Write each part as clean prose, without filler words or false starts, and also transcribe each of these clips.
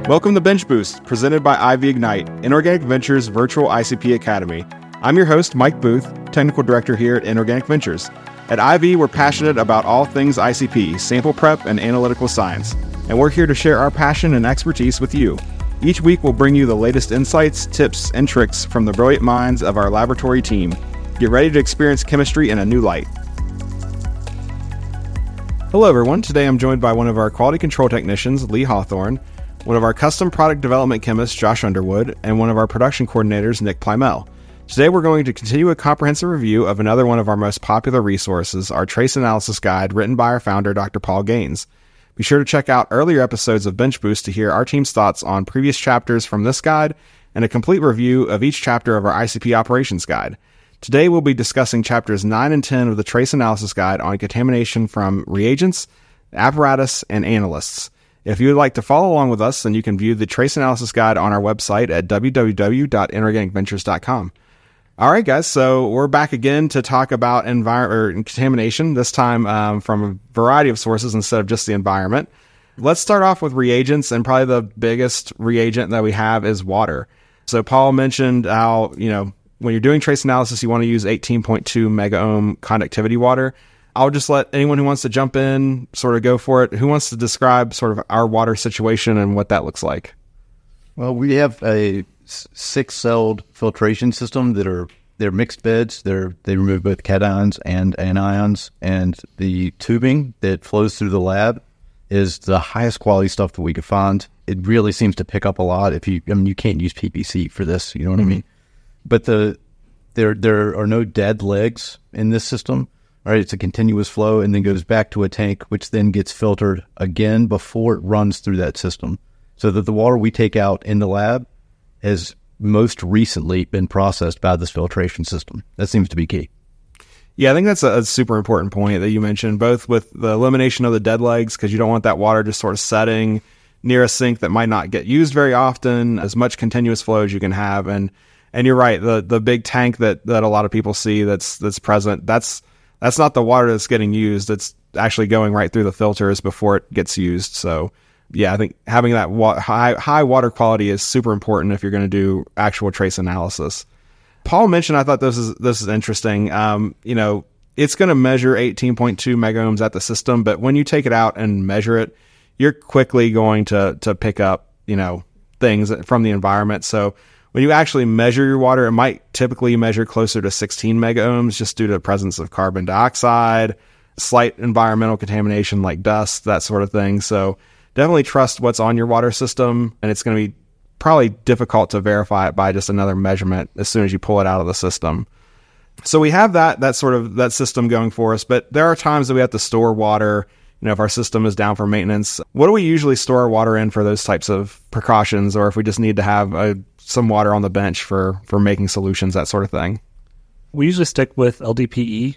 Welcome to Bench Boost, presented by IV Ignite, Inorganic Ventures Virtual ICP Academy. I'm your host, Mike Booth, Technical Director here at Inorganic Ventures. At IV, we're passionate about all things ICP, sample prep, and analytical science, and we're here to share our passion and expertise with you. Each week, we'll bring you the latest insights, tips, and tricks from the brilliant minds of our laboratory team. Get ready to experience chemistry in a new light. Hello, everyone. Today, I'm joined by one of our quality control technicians, Lee Hawthorne, one of our custom product development chemists, Josh Underwood, and one of our production coordinators, Nick Plymell. Today, we're going to continue a comprehensive review of another one of our most popular resources, our Trace Analysis Guide, written by our founder, Dr. Paul Gaines. Be sure to check out earlier episodes of Bench Boost to hear our team's thoughts on previous chapters from this guide and a complete review of each chapter of our ICP Operations Guide. Today, we'll be discussing chapters 9 and 10 of the Trace Analysis Guide on contamination from reagents, apparatus, and analysts. If you would like to follow along with us, then you can view the Trace Analysis Guide on our website at www.inorganicventures.com. All right, guys, so we're back again to talk about contamination, this time from a variety of sources instead of just the environment. Let's start off with reagents, and probably the biggest reagent that we have is water. So Paul mentioned how, when you're doing trace analysis, you want to use 18.2 megaohm conductivity water. I'll just let anyone who wants to jump in sort of go for it. Who wants to describe sort of our water situation and what that looks like? Well, we have a 6-celled filtration system they're mixed beds. They remove both cations and anions, and the tubing that flows through the lab is the highest quality stuff that we could find. It really seems to pick up a lot. You can't use PPC for this, you know what I mean? But there are no dead legs in this system. Right, it's a continuous flow and then goes back to a tank, which then gets filtered again before it runs through that system. So that the water we take out in the lab has most recently been processed by this filtration system. That seems to be key. Yeah, I think that's a super important point that you mentioned, both with the elimination of the dead legs, because you don't want that water just sort of setting near a sink that might not get used very often, as much continuous flow as you can have. And you're right, the big tank that a lot of people see that's present, that's not the water that's getting used. It's actually going right through the filters before it gets used. So, yeah, I think having that high water quality is super important if you're going to do actual trace analysis. Paul mentioned, I thought this is interesting. It's going to measure 18.2 megohms at the system, but when you take it out and measure it, you're quickly going to pick up things from the environment. So when you actually measure your water, it might typically measure closer to 16 megohms just due to the presence of carbon dioxide, slight environmental contamination like dust, that sort of thing. So definitely trust what's on your water system, and it's going to be probably difficult to verify it by just another measurement as soon as you pull it out of the system. So we have that system going for us, but there are times that we have to store water. If our system is down for maintenance, what do we usually store our water in for those types of precautions, or if we just need to have some water on the bench for making solutions, that sort of thing? We usually stick with LDPE.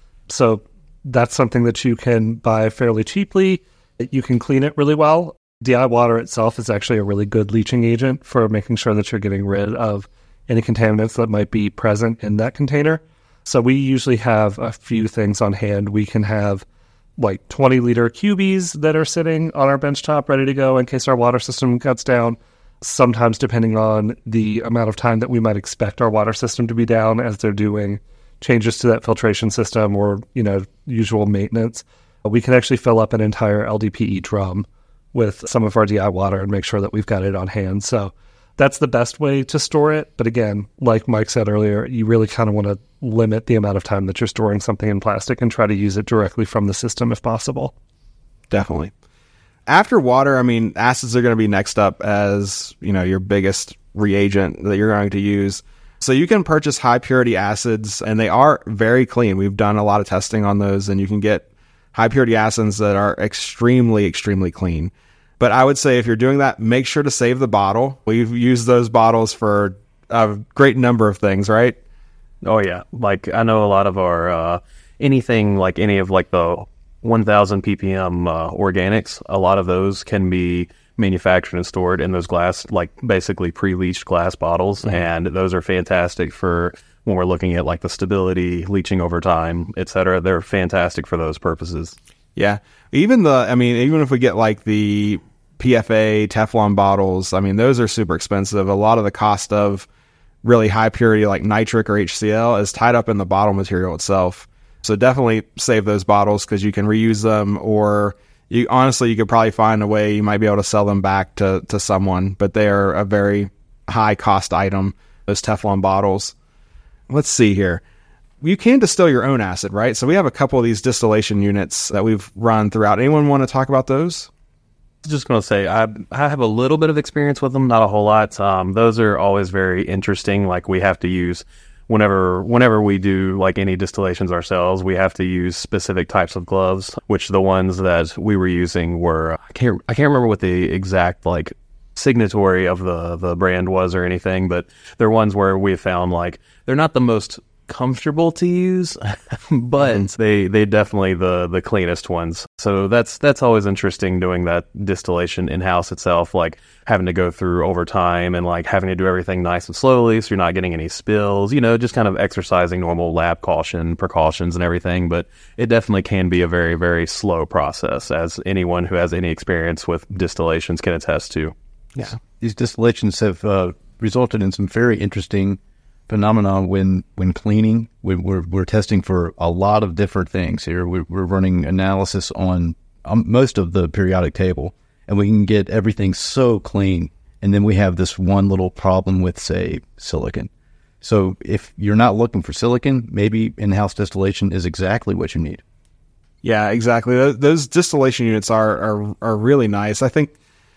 So that's something that you can buy fairly cheaply. You can clean it really well. DI water itself is actually a really good leaching agent for making sure that you're getting rid of any contaminants that might be present in that container. So we usually have a few things on hand. We can have like 20-liter cubies that are sitting on our benchtop ready to go in case our water system cuts down. Sometimes, depending on the amount of time that we might expect our water system to be down as they're doing changes to that filtration system or, usual maintenance, we can actually fill up an entire LDPE drum with some of our DI water and make sure that we've got it on hand. So that's the best way to store it. But again, like Mike said earlier, you really kind of want to limit the amount of time that you're storing something in plastic and try to use it directly from the system if possible. Definitely. After water, acids are going to be next up as, your biggest reagent that you're going to use. So you can purchase high purity acids, and they are very clean. We've done a lot of testing on those, and you can get high purity acids that are extremely, extremely clean. But I would say if you're doing that, make sure to save the bottle. We've used those bottles for a great number of things, right? Oh, yeah. Like, I know a lot of our, anything like any of like the 1,000 ppm organics, a lot of those can be manufactured and stored in those glass, like basically pre-leached glass bottles. Mm-hmm. And those are fantastic for when we're looking at like the stability, leaching over time, et cetera. They're fantastic for those purposes. Yeah. Even if we get like the PFA, Teflon bottles, I mean, those are super expensive. A lot of the cost of really high purity like nitric or HCl is tied up in the bottle material itself. So definitely save those bottles because you can reuse them, or you could probably find a way you might be able to sell them back to someone, but they are a very high cost item, those Teflon bottles. Let's see here. You can distill your own acid, right? So we have a couple of these distillation units that we've run throughout. Anyone want to talk about those? Just going to say, I have a little bit of experience with them, not a whole lot. Those are always very interesting. Like we have to use, whenever we do like any distillations ourselves, we have to use specific types of gloves, which the ones that we were using were, I can't remember what the exact like signatory of the brand was or anything, but they're ones where we found like they're not the most comfortable to use, but they definitely the cleanest ones. So that's always interesting doing that distillation in-house itself, like having to go through over time and like having to do everything nice and slowly so you're not getting any spills, just kind of exercising normal lab precautions and everything. But it definitely can be a very, very slow process, as anyone who has any experience with distillations can attest to. Yeah, these distillations have resulted in some very interesting phenomenon when cleaning. We're testing for a lot of different things here. We're running analysis on most of the periodic table, and we can get everything so clean. And then we have this one little problem with, say, silicon. So if you're not looking for silicon, maybe in-house distillation is exactly what you need. Yeah, exactly. Those distillation units are really nice. I think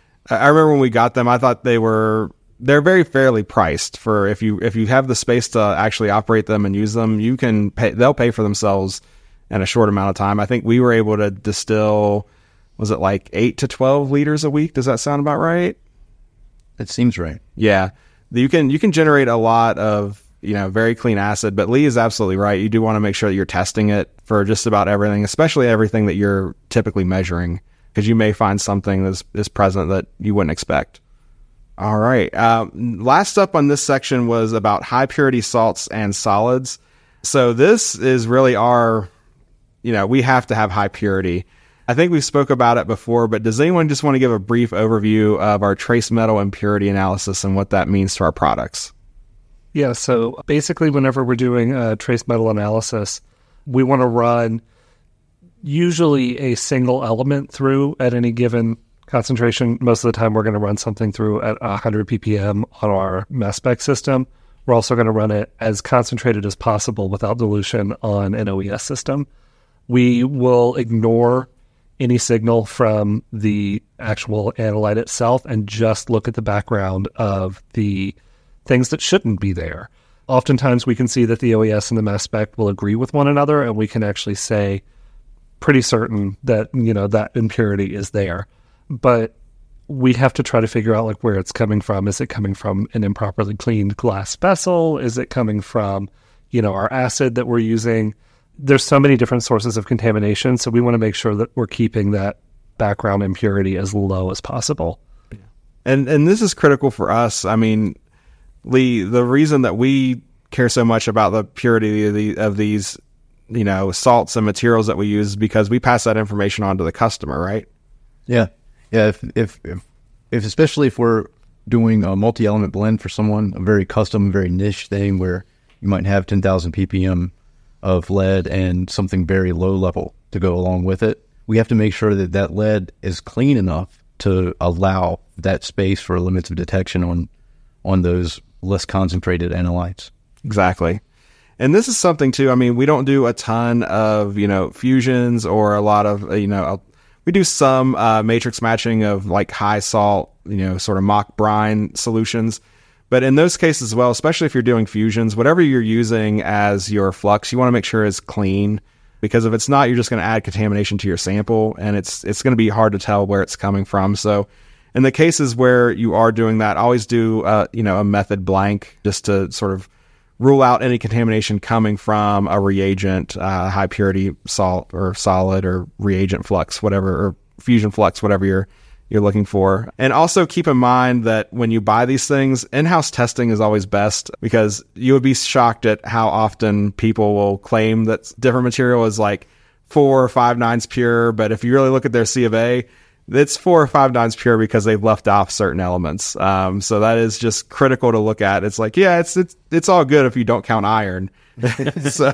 I remember when we got them, I thought they're very fairly priced for if you have the space to actually operate them and use them, they'll pay for themselves in a short amount of time. I think we were able to distill, was it like 8 to 12 liters a week? Does that sound about right? It seems right. Yeah. You can generate a lot of, very clean acid, but Lee is absolutely right. You do want to make sure that you're testing it for just about everything, especially everything that you're typically measuring, because you may find something that is present that you wouldn't expect. All right. Last up on this section was about high purity salts and solids. So this is really we have to have high purity. I think we spoke about it before, but does anyone just want to give a brief overview of our trace metal impurity analysis and what that means to our products? Yeah. So basically, whenever we're doing a trace metal analysis, we want to run usually a single element through at any given concentration. Most of the time, we're going to run something through at 100 ppm on our mass spec system. We're also going to run it as concentrated as possible without dilution on an OES system. We will ignore any signal from the actual analyte itself and just look at the background of the things that shouldn't be there. Oftentimes, we can see that the OES and the mass spec will agree with one another, and we can actually say pretty certain that that impurity is there. But we have to try to figure out where it's coming from. Is it coming from an improperly cleaned glass vessel? Is it coming from, our acid that we're using? There's so many different sources of contamination, so we want to make sure that we're keeping that background impurity as low as possible. And this is critical for us. I mean, Lee, the reason that we care so much about the purity of these, salts and materials that we use is because we pass that information on to the customer, right? Yeah. Yeah, if especially if we're doing a multi-element blend for someone, a very custom, very niche thing where you might have 10,000 ppm of lead and something very low level to go along with it, we have to make sure that lead is clean enough to allow that space for limits of detection on those less concentrated analytes. Exactly. And this is something too, I mean, we don't do a ton of, fusions or a lot of, we do some matrix matching of high salt, sort of mock brine solutions. But in those cases as well, especially if you're doing fusions, whatever you're using as your flux, you want to make sure it's clean, because if it's not, you're just going to add contamination to your sample, and it's going to be hard to tell where it's coming from. So in the cases where you are doing that, always do, a method blank just to sort of rule out any contamination coming from a reagent, high purity salt or solid or reagent flux, whatever, or fusion flux, whatever you're looking for. And also keep in mind that when you buy these things, in-house testing is always best, because you would be shocked at how often people will claim that different material is 4 or 5 nines pure. But if you really look at their C of A, it's 4 or 5 nines pure because they've left off certain elements. So that is just critical to look at. It's like, yeah, it's all good if you don't count iron. So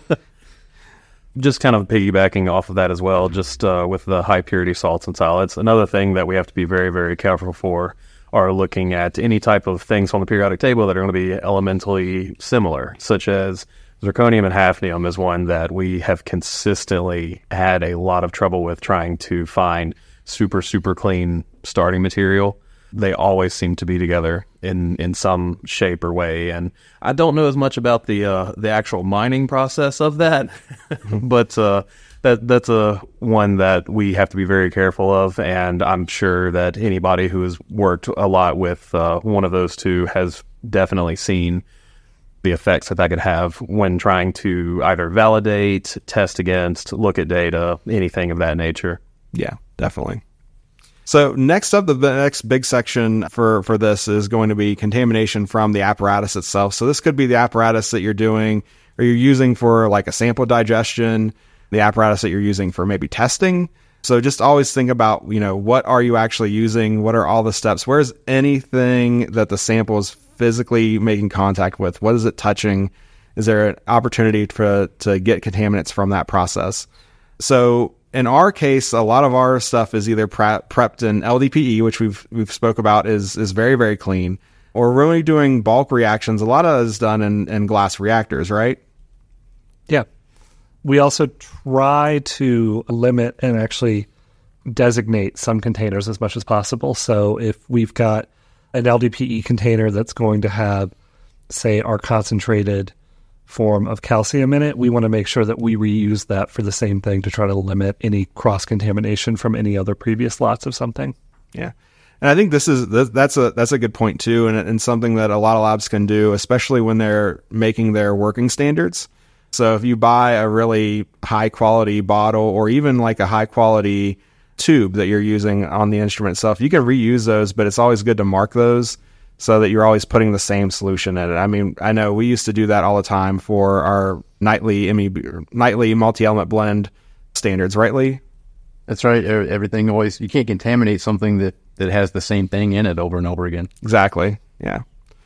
just kind of piggybacking off of that as well, just with the high purity salts and solids. Another thing that we have to be very, very careful for are looking at any type of things on the periodic table that are going to be elementally similar, such as zirconium and hafnium is one that we have consistently had a lot of trouble with trying to find super, super clean starting material. They always seem to be together in some shape or way. And I don't know as much about the actual mining process of that, but that's a one that we have to be very careful of. And I'm sure that anybody who has worked a lot with one of those two has definitely seen the effects that could have when trying to either validate, test against, look at data, anything of that nature. Yeah, definitely. So next up, the next big section for this is going to be contamination from the apparatus itself. So this could be the apparatus that you're doing or you're using for like a sample digestion, the apparatus that you're using for maybe testing. So just always think about, what are you actually using? What are all the steps? Where's anything that the sample is physically making contact with? What is it touching? Is there an opportunity to get contaminants from that process? So in our case, a lot of our stuff is either prepped in LDPE, which we've spoke about is very, very clean, or we're really doing bulk reactions. A lot of it is done in glass reactors, right? Yeah. We also try to limit and actually designate some containers as much as possible. So if we've got an LDPE container that's going to have, say, our concentrated form of calcium in it, we want to make sure that we reuse that for the same thing to try to limit any cross-contamination from any other previous lots of something. Yeah. And I think that's a good point too, and something that a lot of labs can do, especially when they're making their working standards. So if you buy a really high quality bottle or even like a high quality tube that you're using on the instrument itself, you can reuse those, but it's always good to mark those so that you're always putting the same solution in it. I mean, I know we used to do that all the time for our nightly multi-element blend standards, right, Lee? That's right. Everything always, you can't contaminate something that has the same thing in it over and over again. Exactly. Yeah.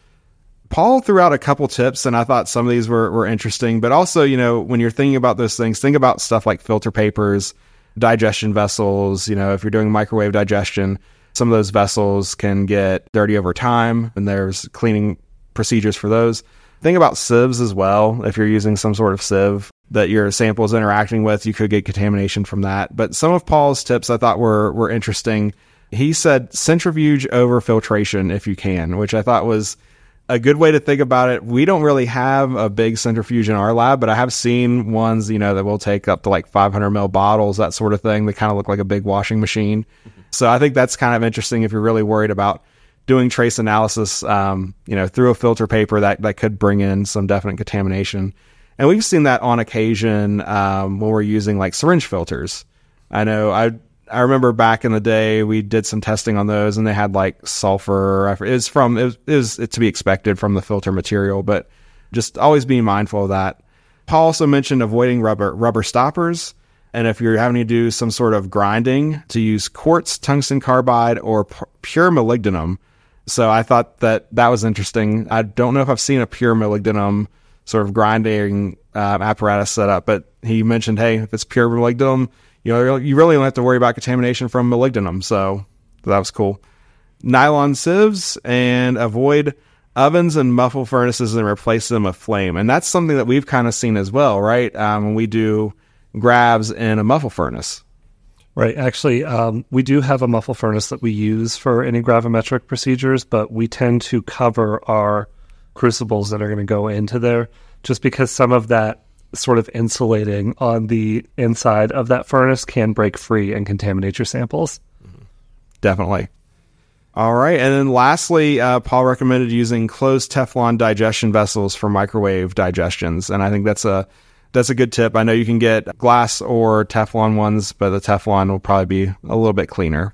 Paul threw out a couple tips, and I thought some of these were interesting, but also, when you're thinking about those things, think about stuff like filter papers, digestion vessels. If you're doing microwave digestion, some of those vessels can get dirty over time, and there's cleaning procedures for those. Think about sieves as well. If you're using some sort of sieve that your sample is interacting with, you could get contamination from that. But some of Paul's tips I thought were interesting. He said centrifuge over filtration if you can, which I thought was a good way to think about it. We don't really have a big centrifuge in our lab, but I have seen ones, that will take up to like 500 ml bottles, that sort of thing. They kind of look like a big washing machine. So I think that's kind of interesting if you're really worried about doing trace analysis, through a filter paper that could bring in some definite contamination. And we've seen that on occasion when we're using like syringe filters. I know I remember back in the day we did some testing on those, and they had like sulfur. It was to be expected from the filter material, but just always being mindful of that. Paul also mentioned avoiding rubber stoppers. And if you're having to do some sort of grinding, to use quartz, tungsten carbide, or pure molybdenum. So I thought that was interesting. I don't know if I've seen a pure molybdenum sort of grinding apparatus set up, but he mentioned, hey, if it's pure molybdenum, you really don't have to worry about contamination from molybdenum. So that was cool. Nylon sieves, and avoid ovens and muffle furnaces and replace them with flame. And that's something that we've kind of seen as well, right? When we do grabs in a muffle furnace. Right. Actually, we do have a muffle furnace that we use for any gravimetric procedures, but we tend to cover our crucibles that are going to go into there just because some of that sort of insulating on the inside of that furnace can break free and contaminate your samples. Definitely. All right. And then lastly, Paul recommended using closed Teflon digestion vessels for microwave digestions. And I think that's a good tip. I know you can get glass or Teflon ones, but the Teflon will probably be a little bit cleaner.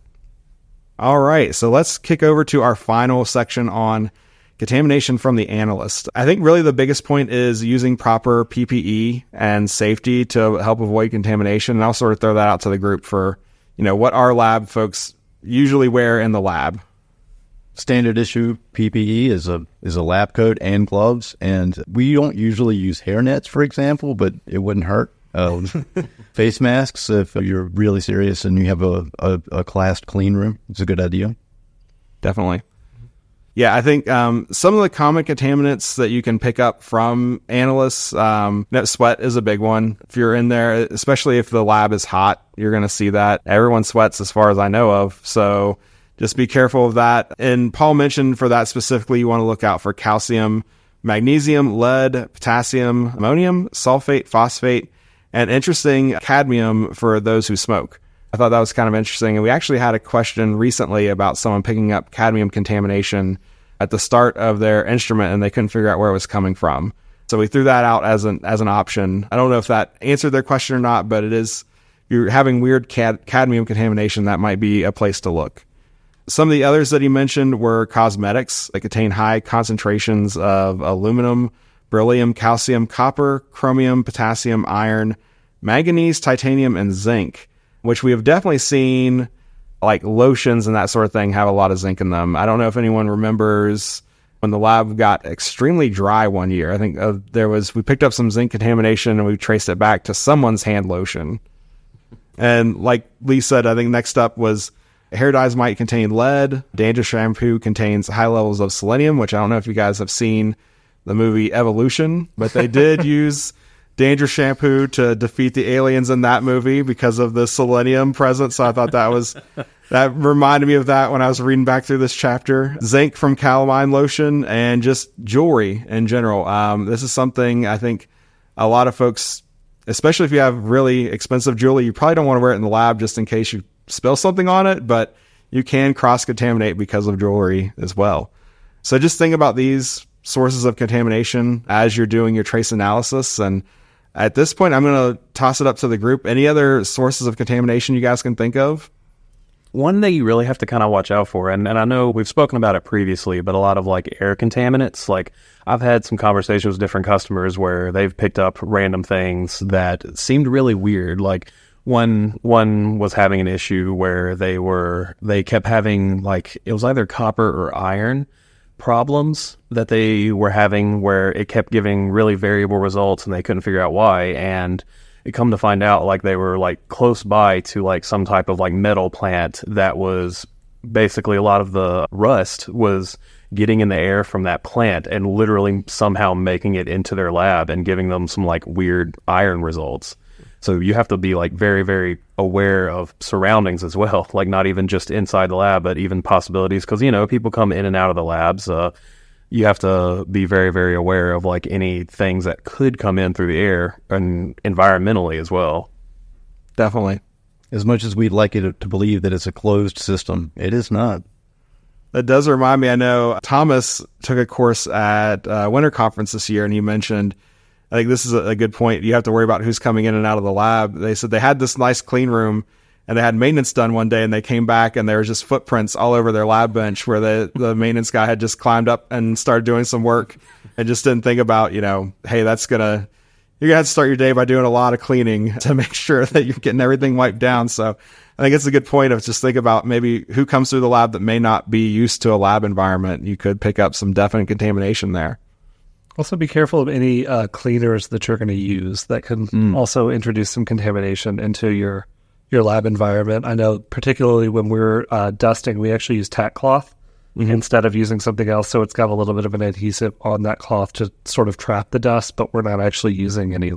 All right. So let's kick over to our final section on contamination from the analyst. I think really the biggest point is using proper PPE and safety to help avoid contamination. And I'll sort of throw that out to the group for, what our lab folks usually wear in the lab. Standard issue PPE is a lab coat and gloves, and we don't usually use hair nets, for example, but it wouldn't hurt. Face masks, if you're really serious and you have a classed clean room, it's a good idea. Definitely. Yeah, I think some of the common contaminants that you can pick up from analysts, sweat is a big one. If you're in there, especially if the lab is hot, you're going to see that. Everyone sweats as far as I know of, so just be careful of that. And Paul mentioned for that specifically, you want to look out for calcium, magnesium, lead, potassium, ammonium, sulfate, phosphate, and interesting, cadmium for those who smoke. I thought that was kind of interesting. And we actually had a question recently about someone picking up cadmium contamination at the start of their instrument, and they couldn't figure out where it was coming from. So we threw that out as an option. I don't know if that answered their question or not, but it is, if you're having weird cadmium contamination, that might be a place to look. Some of the others that he mentioned were cosmetics that contain high concentrations of aluminum, beryllium, calcium, copper, chromium, potassium, iron, manganese, titanium, and zinc, which we have definitely seen, like lotions and that sort of thing, have a lot of zinc in them. I don't know if anyone remembers when the lab got extremely dry one year. I think we picked up some zinc contamination and we traced it back to someone's hand lotion. And like Lee said, I think next up was hair dyes might contain lead. Dandruff shampoo contains high levels of selenium, which I don't know if you guys have seen the movie Evolution, but they did use dandruff shampoo to defeat the aliens in that movie because of the selenium present. So I thought that reminded me of that when I was reading back through this chapter. Zinc from calamine lotion, and just jewelry in general. This is something I think a lot of folks, especially if you have really expensive jewelry, you probably don't want to wear it in the lab just in case you spill something on it, but you can cross-contaminate because of jewelry as well. So just think about these sources of contamination as you're doing your trace analysis. And at this point, I'm going to toss it up to the group. Any other sources of contamination you guys can think of? One that you really have to kind of watch out for, and I know we've spoken about it previously, but a lot of like air contaminants, like I've had some conversations with different customers where they've picked up random things that seemed really weird. Like one was having an issue where they kept having, like, it was either copper or iron problems that they were having where it kept giving really variable results and they couldn't figure out why. And it come to find out, like, they were like close by to like some type of like metal plant that was basically, a lot of the rust was getting in the air from that plant and literally somehow making it into their lab and giving them some like weird iron results. So you have to be like very, very aware of surroundings as well, like not even just inside the lab, but even possibilities. Because, people come in and out of the labs. You have to be very, very aware of like any things that could come in through the air and environmentally as well. Definitely. As much as we'd like it to believe that it's a closed system, it is not. That does remind me, I know Thomas took a course at Winter Conference this year, and he mentioned, I think this is a good point, you have to worry about who's coming in and out of the lab. They said they had this nice clean room, and they had maintenance done one day, and they came back, and there was just footprints all over their lab bench where the maintenance guy had just climbed up and started doing some work and just didn't think about, hey, you're going to have to start your day by doing a lot of cleaning to make sure that you're getting everything wiped down. So I think it's a good point of just think about maybe who comes through the lab that may not be used to a lab environment. You could pick up some definite contamination there. Also be careful of any cleaners that you're going to use that can also introduce some contamination into your lab environment. I know particularly when we're dusting, we actually use tack cloth instead of using something else. So it's got a little bit of an adhesive on that cloth to sort of trap the dust, but we're not actually using any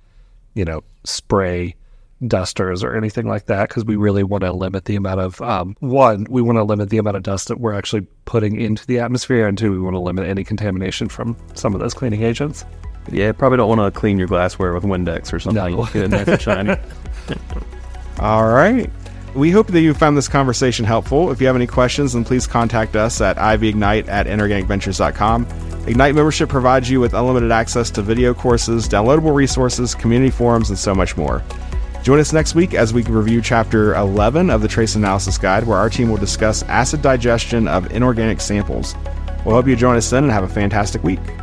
spray dusters or anything like that, because we really want to limit the amount of, we want to limit the amount of dust that we're actually putting into the atmosphere, and two, we want to limit any contamination from some of those cleaning agents. Yeah, probably don't want to clean your glassware with Windex or something. No. Get it nice and shiny. All right. We hope that you found this conversation helpful. If you have any questions, then please contact us at ivignite@inorganicventures.com. Ignite membership provides you with unlimited access to video courses, downloadable resources, community forums, and so much more. Join us next week as we review Chapter 11 of the Trace Analysis Guide, where our team will discuss acid digestion of inorganic samples. We'll hope you join us then and have a fantastic week.